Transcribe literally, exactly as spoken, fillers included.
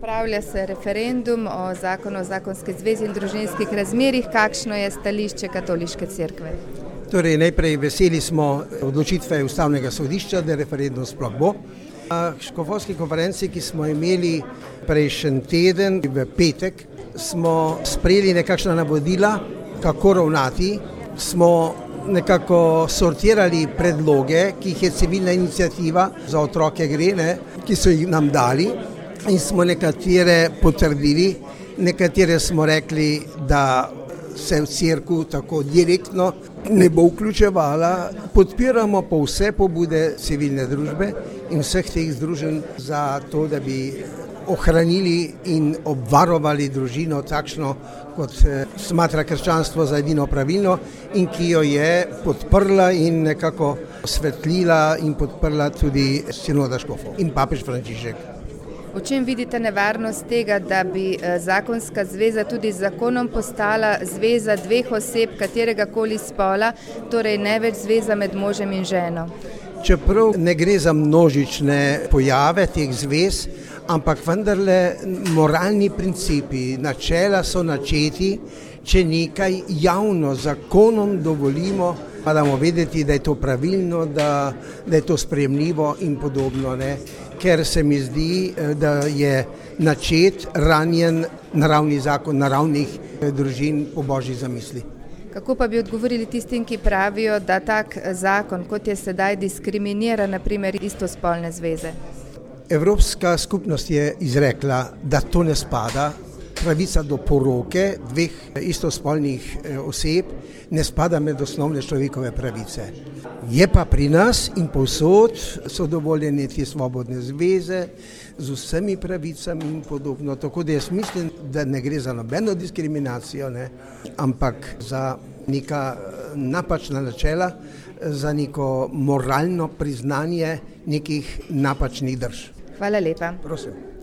Pripravlja se referendum o zakonu o zakonski zvezi in družinskih razmerjih. Kakšno je stališče Katoliške cerkve? Torej, najprej veseli smo odločitve Ustavnega sodišča, da referendum sploh bo. Na škofovski konferenci, ki smo imeli prejšnji teden v petek, smo sprejeli nekakšna navodila, kako ravnati. Smo nekako sortirali predloge, ki jih je civilna iniciativa za otroke gre, ne, ki so jih nam dali, in smo nekatere potrdili, nekatere smo rekli, da se v cerkev tako direktno ne bo vključevala. Podpiramo pa vse pobude civilne družbe in vseh teh združenj za to, da bi ohranili in obvarovali družino takšno, kot smatra krščanstvo za edino pravilno in ki jo je podprla in nekako osvetlila in podprla tudi sinoda škofov in papež Frančišek. V čem vidite nevarnost tega, da bi zakonska zveza tudi z zakonom postala zveza dveh oseb kateregakoli spola, torej ne več zveza med možem in ženo? Čeprav ne gre za množične pojave teh zvez, ampak vendarle moralni principi, načela so načeti, če nekaj javno zakonom dovolimo, pa damo vedeti, da je to pravilno, da, da je to sprejemljivo in podobno, ne? Ker se mi zdi, da je načet ranjen naravni zakon naravnih družin po božji zamisli. Kako pa bi odgovorili tistim, ki pravijo, da tak zakon, kot je sedaj, diskriminira na primer istospolne zveze? Evropska skupnost je izrekla, da to ne spada, pravica do poroke dveh istospolnih oseb ne spada med osnovne človekove pravice. Je pa pri nas in povsod so dovoljene te svobodne zveze z vsemi pravicami in podobno. Tako da jaz mislim, da ne gre za nobeno diskriminacijo, ne, ampak za neka napačna načela, za neko moralno priznanje nekih napačnih drž. Hvala lepa. Prosim.